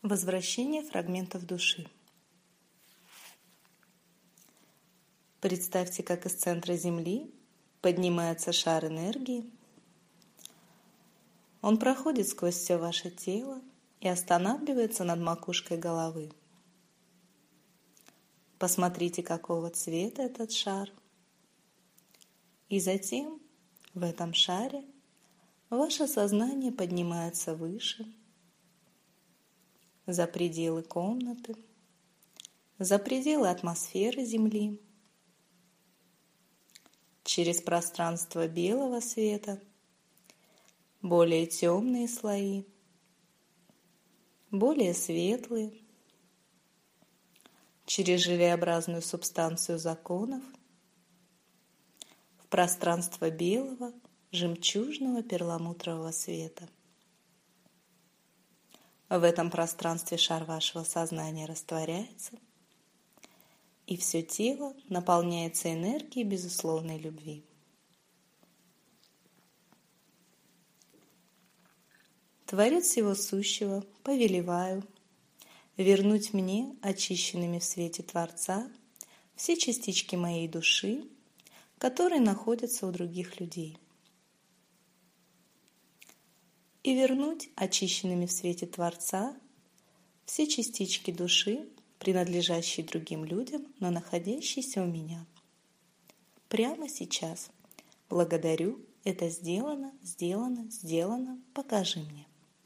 Возвращение фрагментов души. Представьте, как из центра Земли поднимается шар энергии. Он проходит сквозь все ваше тело и останавливается над макушкой головы. Посмотрите, какого цвета этот шар. И затем в этом шаре ваше сознание поднимается выше, за пределы комнаты, за пределы атмосферы Земли, через пространство белого света, более темные слои, более светлые, через желеобразную субстанцию законов, в пространство белого, жемчужного перламутрового света. В этом пространстве шар вашего сознания растворяется, и все тело наполняется энергией безусловной любви. Творец всего сущего, повелеваю вернуть мне, очищенными в свете Творца, все частички моей души, которые находятся у других людей. И вернуть, очищенными в свете Творца, все частички души, принадлежащие другим людям, но находящиеся у меня. Прямо сейчас. Благодарю. Это сделано, сделано, сделано. Покажи мне.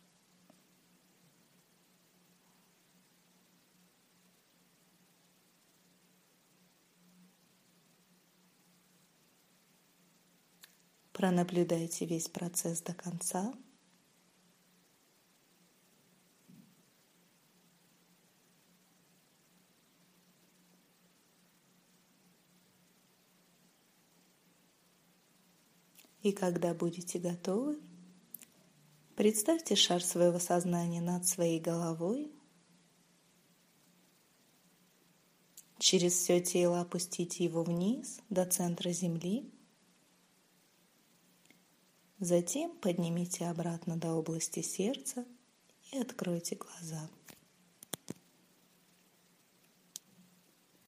Пронаблюдайте весь процесс до конца. И когда будете готовы, представьте шар своего сознания над своей головой. Через все тело опустите его вниз до центра Земли. Затем поднимите обратно до области сердца и откройте глаза.